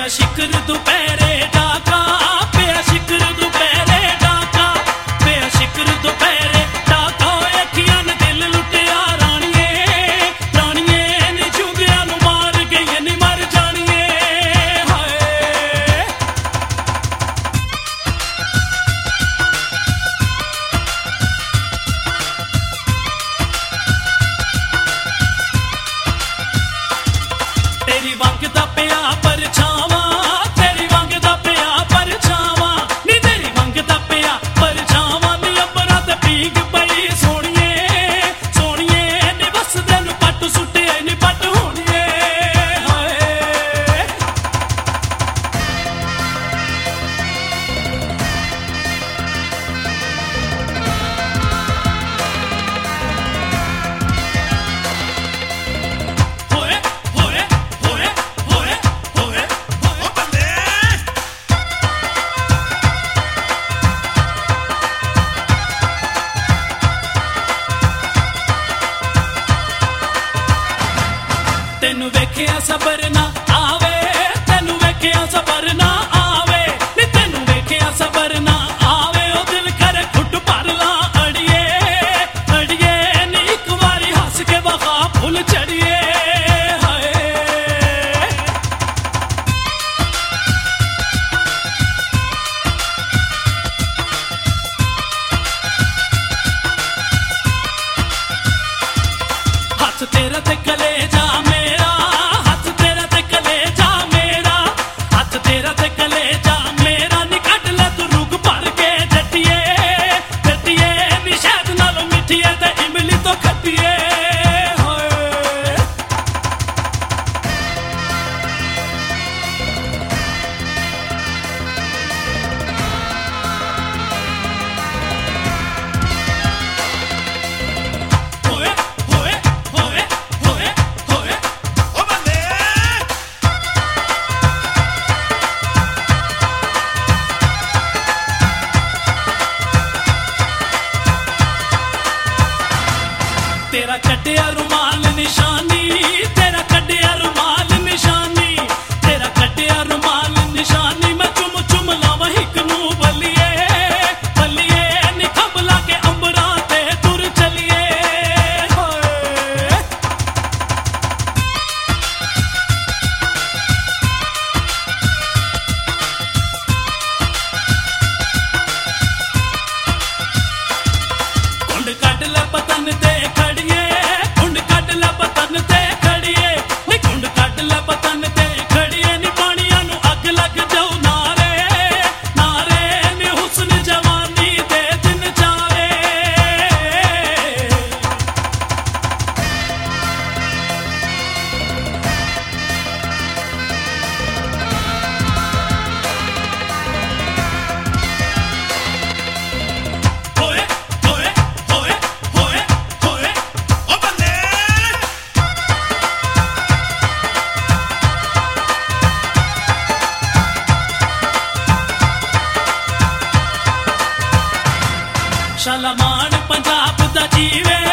ਪਿਆ ਸ਼ਿਕਰ ਦੁਪਹਿਰੇ ਡਾਕਾ, ਪਿਆ ਸ਼ਿਕਰ ਦੁਪਹਿਰੇ ਡਾਕਾ, ਪਿਆ ਸ਼ਿਕਰ ਦੁਪਹਿਰੇ ਡਾਕਾ। ਓਏ ਅੱਖੀਆਂ ਨੇ ਦਿਲ ਲੁੱਟਿਆ ਰਾਣੀਏ, ਰਾਣੀਏ ਨੀ ਝੁੰਗਿਆਂ ਨੂੰ ਮਾਰ ਗਈ ਨੀ ਮਰ ਜਾਣੀਏ ਹਾਏ। ਤੇਰੀ ਵੰਗ ਦਾ ਪਿਆ ਪਰਛਾਵਾਂ, ਤੇਰੀ ਵੰਗ ਦਾ ਪਿਆ ਪਰਛਾਵਾਂ, ਨੀ ਤੇਰੀ ਵੰਗ ਦਾ ਪਿਆ ਪਰਛਾਵਾਂ। ਨੀ ਅੰਬਰਾਂ ਤੇ ਭੀਗ ਪਈ ਸੋਹਣੀਏ, ਸੋਹਣੀਏ ਨੀ ਵਸਦੇ ਨੂੰ ਪੱਟ ਸੁੱਟਿਆ ਨੀ ਪੱਟ ਹੋਣੀਏ ਹਾਏ। ਹੋਏ ਹੋਏ ਹੋਏ ਹੋਏ ਹੋਏ ਓ ਬੱਲੇ ਤੈਨੂੰ ਵੇਖਿਆ ਸਬਰ ਨਾ ਆਵੇ, ਤੈਨੂੰ ਵੇਖਿਆ ਸਬਰ ਨਾ ਆਵੇ, ਨੀ ਤੈਨੂੰ ਵੇਖਿਆ ਸਬਰ ਨਾ ਆਵੇ। ਉਹ ਦਿਲ ਕਰੇ ਘੁੱਟ ਭਰ ਲਾ ਅੜੀਏ, ਅੜੀਏ ਨੀ ਇੱਕ ਵਾਰੀ ਹੱਸ ਕੇ ਵਖਾ ਫੁੱਲ ਚੜੀਏ ਹਾਏ। ਹੱਥ ਤੇਰਾ ਤੇ ਕਲੇਜਾ ਮੇਰਾ, ਹੱਥ ਤੇਰਾ ਤੇ ਕਲੇਜਾ ਮੇਰਾ, ਹੱਥ ਤੇਰਾ ਤੇ ਕਲੇਜਾ ਮੇਰਾ। ਨੀ ਕੱਢ ਲੈ ਤੂੰ ਰੁਗ ਭਰ ਕੇ ਜੱਟੀਏ, ਜੱਟੀਏ ਨੀ ਸ਼ਹਿਦ ਨਾਲੋਂ ਮਿੱਠੀਏ ਤੇ ਇਮਲੀ ਤੋਂ ਖੱਟੀਏ ਹੋਏ। ਹੋਏ ਹੋਏ ਹੋਏ ਹੋਏ ਹੋਏ ਓ ਬੱਲੇ ਤੇਰਾ ਕੱਢਿਆ ਰੁਮਾਲ ਨਿਸ਼ਾਨੀ, ਤੇਰਾ ਕੱਢਿਆ ਰੁਮਾਲ ਨਿਸ਼ਾਨੀ, ਤੇਰਾ ਕੱਢਿਆ ਰੁਮਾਲ ਨਿਸ਼ਾਨੀ। ਮੈਂ ਚੁੰਮ ਚੁੰਮ ਲਾਵਾਂ ਹਿੱਕ ਨੂੰ ਬੱਲੀਏ, ਬੱਲੀਏ ਨੀ ਖੰਭ ਲਾ ਕੇ ਅੰਬਰਾਂ ਤੇ ਤੁਰ ਚਲੀਏ ਹੋਏ। ਕੁੰਡ ਕੱਢ ਲੈ ਪਤਨ ਤੇ ਖੜੀਏ, ਕੁੰਡ ਕੱਢ ਲੈ ਪਤਨ ਤੇ ਖੜੀਏ, ਨੀ ਕੁੰਡ ਕੱਢ ਲੈ ਪਤਨ ਤੇ ਖੜੀਏ। ਨੀ ਪਾਣੀਆਂ ਨੂੰ ਅੱਗ ਲੱਗ ਜਾਊ ਨਾਰੇ, ਨਾਰੇ ਨੀ ਹੁਸਨ ਜਵਾਨੀ ਦੇ ਦਿਨ ਚਾਰੇ। ਹੋਏ ਹੋਏ ਹੋਏ ਹੋਏ ਹੋਏ ਓ ਬੱਲੇ ਸ਼ਾਲਾਮਾਨ ਪੰਜਾਬ ਦਾ ਜੀਵੇ,